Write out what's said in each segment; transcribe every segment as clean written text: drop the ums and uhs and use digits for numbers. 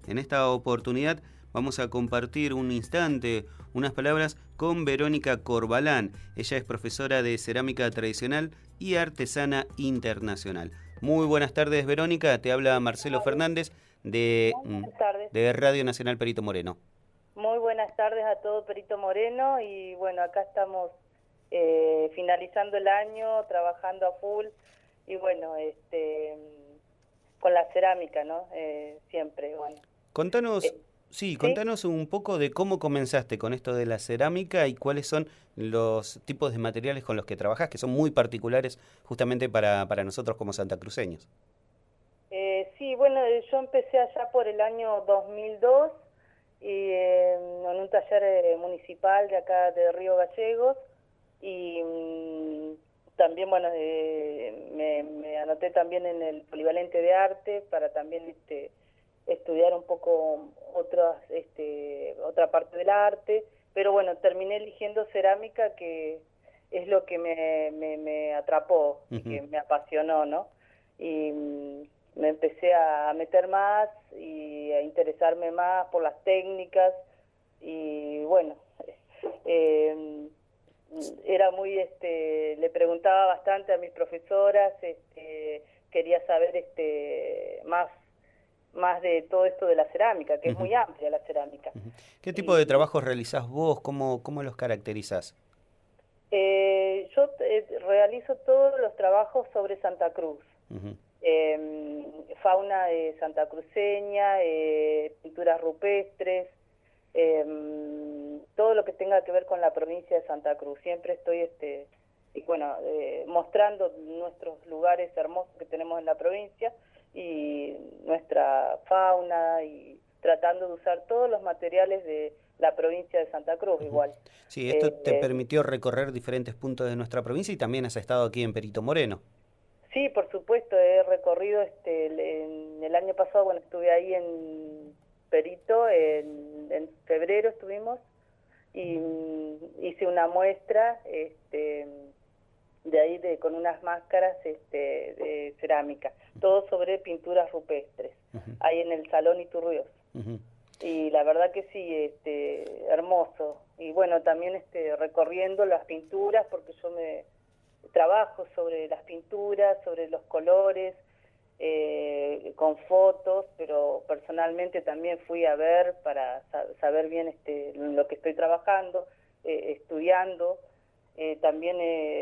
En esta oportunidad vamos a compartir un instante, unas palabras con Verónica Corbalán. Ella es profesora de cerámica tradicional y artesana internacional. Muy buenas tardes, Verónica. Te habla Marcelo Fernández Buenas tardes. de Radio Nacional Perito Moreno. Muy buenas tardes a todo Perito Moreno y bueno, acá estamos finalizando el año, trabajando a full y bueno, con la cerámica, ¿no? Siempre, bueno. Contanos, ¿Sí? contanos un poco de cómo comenzaste con esto de la cerámica y cuáles son los tipos de materiales con los que trabajás, que son muy particulares justamente para nosotros como santacruceños. Sí, bueno, yo empecé allá por el año 2002 y en un taller municipal de acá de Río Gallegos y también, bueno, me anoté también en el polivalente de arte para también estudiar un poco otra parte del arte, pero bueno, terminé eligiendo cerámica, que es lo que me atrapó y que me apasionó, ¿no? Y me empecé a meter más y a interesarme más por las técnicas y bueno, era muy, le preguntaba bastante a mis profesoras, quería saber más de todo esto de la cerámica, que es muy amplia la cerámica. ¿Qué tipo de trabajos realizás vos? ¿Cómo los caracterizás? Yo realizo todos los trabajos sobre Santa Cruz. Fauna santacruceña, pinturas rupestres, todo lo que tenga que ver con la provincia de Santa Cruz. Siempre estoy y bueno, mostrando nuestros lugares hermosos que tenemos en la provincia y nuestra fauna y tratando de usar todos los materiales de la provincia de Santa Cruz igual. Sí, esto te permitió recorrer diferentes puntos de nuestra provincia y también has estado aquí en Perito Moreno. Sí, por supuesto, he recorrido en el año pasado, bueno, estuve ahí en Perito, en febrero estuvimos, y hice una muestra de ahí con unas máscaras de cerámica, todo sobre pinturas rupestres, ahí en el Salón Iturrios. Y la verdad que sí, hermoso. Y bueno, también recorriendo las pinturas, porque yo trabajo sobre las pinturas, sobre los colores, con fotos, pero personalmente también fui a ver para saber bien lo que estoy trabajando, estudiando, también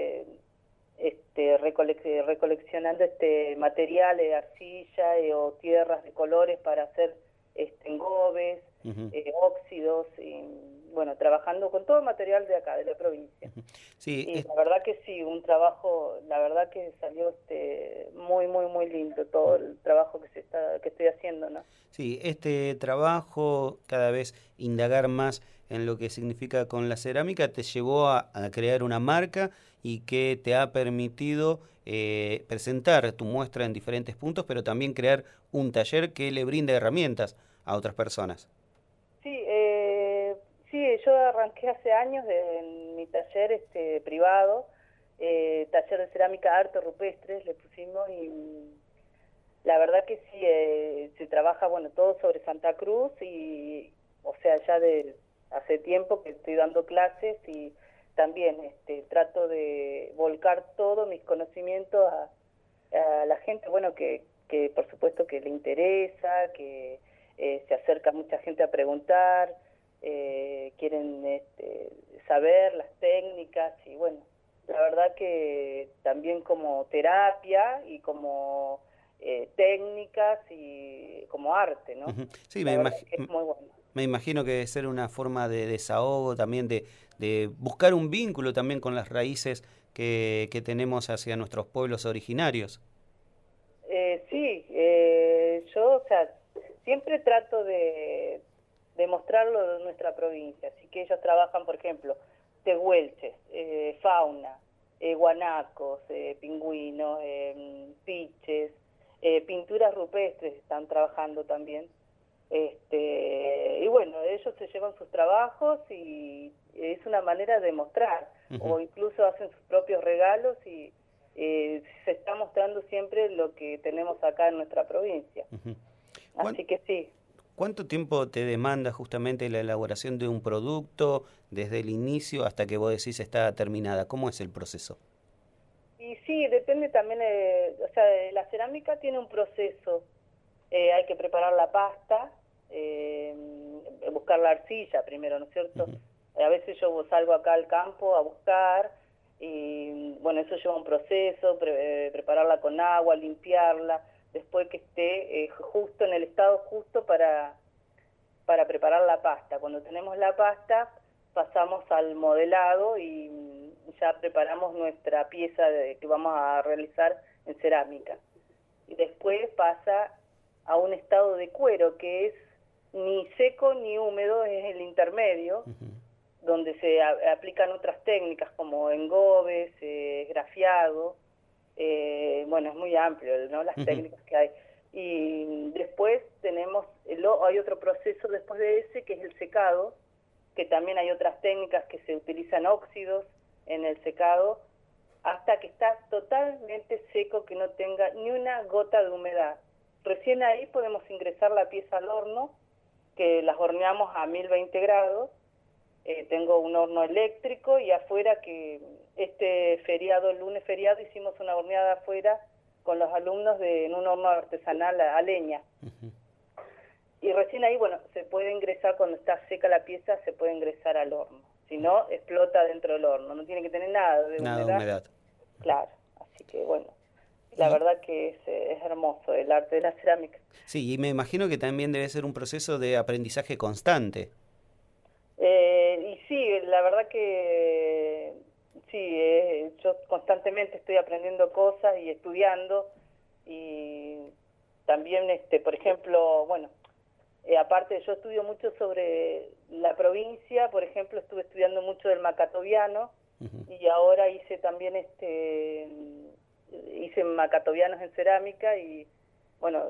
recoleccionando material de arcilla o tierras de colores para hacer engobes, óxidos, y bueno, trabajando con todo material de acá, de la provincia. Sí, Y la verdad que sí, un trabajo, la verdad que salió muy, muy, muy lindo todo el trabajo que estoy haciendo, ¿no? Sí, este trabajo, cada vez indagar más en lo que significa con la cerámica, te llevó a crear una marca y que te ha permitido presentar tu muestra en diferentes puntos, pero también crear un taller que le brinde herramientas a otras personas. Sí, sí, yo arranqué hace años en mi taller privado, taller de cerámica arte rupestres, le pusimos, y la verdad que sí, se trabaja, bueno, todo sobre Santa Cruz y, o sea, ya de hace tiempo que estoy dando clases y también trato de volcar todos mis conocimientos a la gente, bueno, que por supuesto que le interesa, que se acerca mucha gente a preguntar, quieren saber las técnicas y bueno, la verdad que también como terapia y como técnicas y como arte, ¿no? Sí, La verdad que es muy bueno. me imagino que debe ser una forma de desahogo también, de buscar un vínculo también con las raíces que tenemos hacia nuestros pueblos originarios. Sí, yo, o sea, siempre trato de mostrarlo de nuestra provincia, así que ellos trabajan, por ejemplo, tehuelches, fauna, guanacos, pingüinos, piches, pinturas rupestres están trabajando también. Y bueno, ellos se llevan sus trabajos y es una manera de mostrar, o incluso hacen sus propios regalos y se está mostrando siempre lo que tenemos acá en nuestra provincia. Así que sí. ¿Cuánto tiempo te demanda justamente la elaboración de un producto desde el inicio hasta que vos decís está terminada? ¿Cómo es el proceso? Y sí, depende también, o sea, la cerámica tiene un proceso. Hay que preparar la pasta, buscar la arcilla primero, ¿no es cierto? Ujú. A veces yo salgo acá al campo a buscar y bueno, eso lleva un proceso, prepararla con agua, limpiarla, después que esté justo en el estado justo para preparar la pasta. Cuando tenemos la pasta pasamos al modelado y ya preparamos nuestra pieza que vamos a realizar en cerámica. Y después pasa a un estado de cuero que es ni seco ni húmedo, es el intermedio, Ujú. donde se aplican otras técnicas como engobes, grafiado, bueno, es muy amplio, ¿no? Las Ujú. técnicas que hay. Y después tenemos, hay otro proceso después de ese que es el secado, que también hay otras técnicas que se utilizan óxidos en el secado, hasta que está totalmente seco, que no tenga ni una gota de humedad. Recién ahí podemos ingresar la pieza al horno, que las horneamos a 1020 grados. Tengo un horno eléctrico y afuera que este feriado, el lunes feriado, hicimos una horneada afuera con los alumnos en un horno artesanal a leña. Ujú. Y recién ahí, bueno, se puede ingresar, cuando está seca la pieza, se puede ingresar al horno. Si no, explota dentro del horno. No tiene que tener nada de Nada de humedad. humedad. Claro, así que bueno, la Y verdad que es hermoso el arte de la cerámica. sí, y me imagino que también debe ser un proceso de aprendizaje constante. Y sí, la verdad que sí, yo constantemente estoy aprendiendo cosas y estudiando y también, por ejemplo, bueno, aparte yo estudio mucho sobre la provincia, por ejemplo, estuve estudiando mucho del macatoviano Ujú. y ahora hice también hice macatovianos en cerámica y bueno,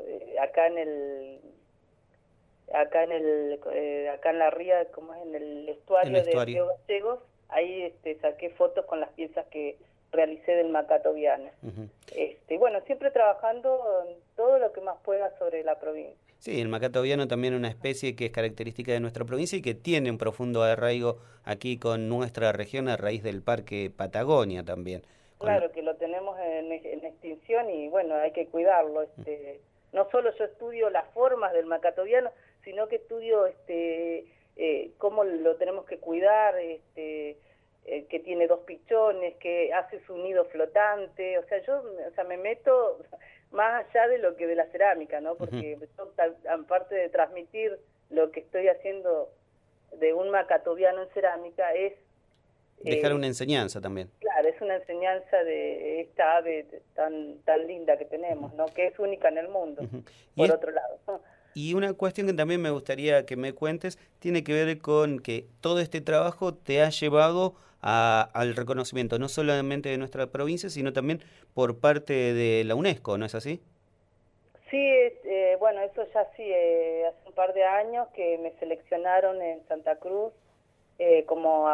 acá en la ría, como es en el En el estuario de estuario. Río Gallegos, ahí saqué fotos con las piezas que realicé del macatoviano. Ujú. Bueno, siempre trabajando en todo lo que más pueda sobre la provincia. Sí, el macatoviano también es una especie que es característica de nuestra provincia y que tiene un profundo arraigo aquí con nuestra región a raíz del Parque Patagonia también. Con lo- Claro que lo tenemos en extinción y bueno, hay que cuidarlo. No solo yo estudio las formas del macatoviano, sino que estudio cómo lo tenemos que cuidar, que tiene dos pichones, que hace su nido flotante. O sea, me meto más allá de lo que de la cerámica, ¿no? Ujú. Porque yo, aparte de transmitir lo que estoy haciendo de un macatoviano en cerámica, es Dejar eh, una enseñanza también. claro, es una enseñanza de esta ave tan linda que tenemos, ¿no? Que es única en el mundo, Ujú. Y, por es- otro lado. y una cuestión que también me gustaría que me cuentes tiene que ver con que todo este trabajo te ha llevado al reconocimiento no solamente de nuestra provincia, sino también por parte de la UNESCO, ¿no es así? Sí, bueno, eso ya sí, hace un par de años que me seleccionaron en Santa Cruz como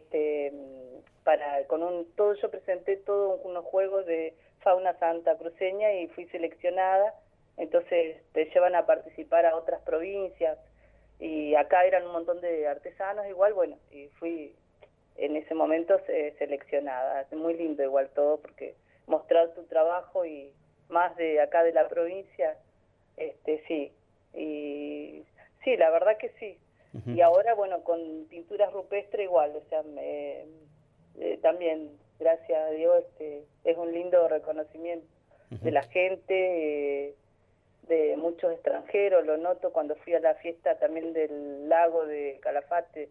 yo presenté todos unos juegos de fauna santacruceña y fui seleccionada, entonces te llevan a participar a otras provincias y acá eran un montón de artesanos igual, bueno, y fui en ese momento seleccionada, es muy lindo igual todo porque mostrar tu trabajo y más de acá de la provincia, sí, y sí, la verdad que sí. Ujú. Y ahora, bueno, con pinturas rupestres igual, o sea, también, gracias a Dios, es un lindo reconocimiento de Ujú. la gente, de muchos extranjeros, lo noto cuando fui a la fiesta también del lago de Calafate,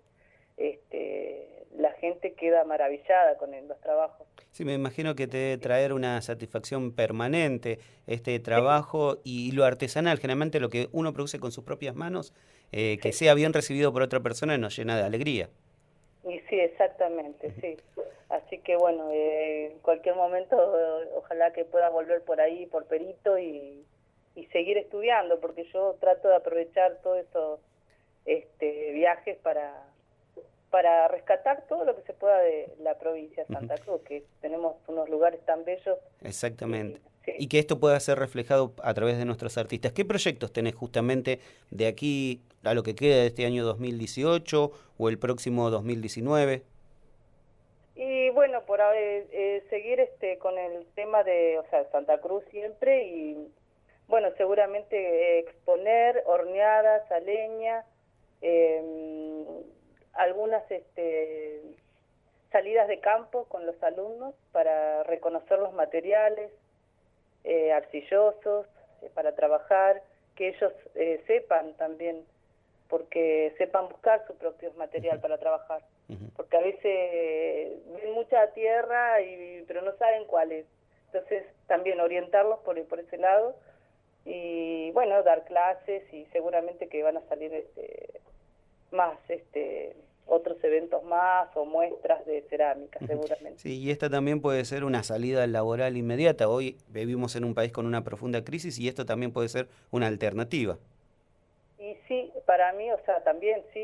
la gente queda maravillada con los trabajos. Sí, me imagino que te debe traer una satisfacción permanente este Sí, trabajo y lo artesanal, generalmente lo que uno produce con sus propias manos, que sí. sea bien recibido por otra persona nos llena de alegría. Y sí, exactamente, sí. Así que bueno, en cualquier momento ojalá que pueda volver por ahí, por Perito y seguir estudiando, porque yo trato de aprovechar todos esos viajes para rescatar todo lo que se pueda de la provincia de Ujú. Santa Cruz, que tenemos unos lugares tan bellos y Exactamente. Sí. y que esto pueda ser reflejado a través de nuestros artistas. ¿Qué proyectos tenés justamente de aquí a lo que queda de este año 2018 o el próximo 2019? Y bueno, por seguir con el tema de, o sea, Santa Cruz siempre y bueno, seguramente exponer horneadas a leña, algunas salidas de campo con los alumnos para reconocer los materiales arcillosos para trabajar, que ellos sepan también, porque sepan buscar su propio material para trabajar, porque a veces ven mucha tierra pero no saben cuál es. Entonces también orientarlos por ese lado y bueno, dar clases y seguramente que van a salir más otros eventos más o muestras de cerámica, seguramente. Sí, y esta también puede ser una salida laboral inmediata. Hoy vivimos en un país con una profunda crisis y esto también puede ser una alternativa. Y sí, para mí, o sea, también sí,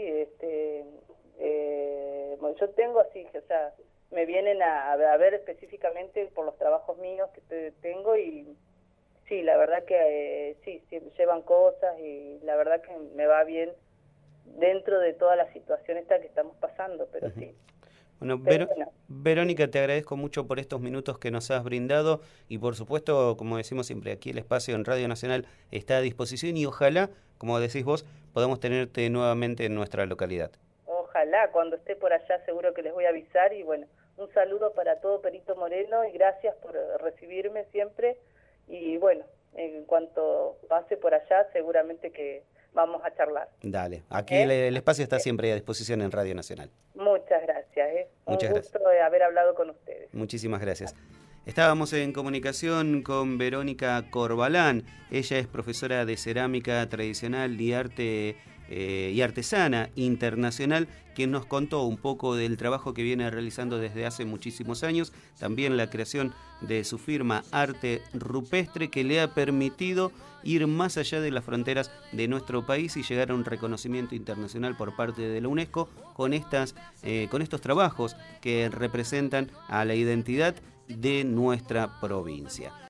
bueno, yo tengo así, o sea, me vienen a ver específicamente por los trabajos míos que tengo y sí, la verdad que sí, llevan cosas y la verdad que me va bien dentro de toda la situación esta que estamos pasando, pero sí. Bueno, Pero Verónica, te agradezco mucho por estos minutos que nos has brindado y por supuesto, como decimos siempre, aquí el espacio en Radio Nacional está a disposición y ojalá, como decís vos, podamos tenerte nuevamente en nuestra localidad. Ojalá, cuando esté por allá seguro que les voy a avisar y bueno, un saludo para todo Perito Moreno y gracias por recibirme siempre y bueno, en cuanto pase por allá seguramente que vamos a charlar. Dale, aquí el espacio está siempre a disposición en Radio Nacional. Muchas gracias, Muchas un gusto de haber hablado con ustedes. Muchísimas gracias. Estábamos en comunicación con Verónica Corbalán. Ella es profesora de cerámica tradicional y arte y artesana internacional, quien nos contó un poco del trabajo que viene realizando desde hace muchísimos años, también la creación de su firma Arte Rupestre, que le ha permitido ir más allá de las fronteras de nuestro país y llegar a un reconocimiento internacional por parte de la UNESCO con estos trabajos que representan a la identidad de nuestra provincia.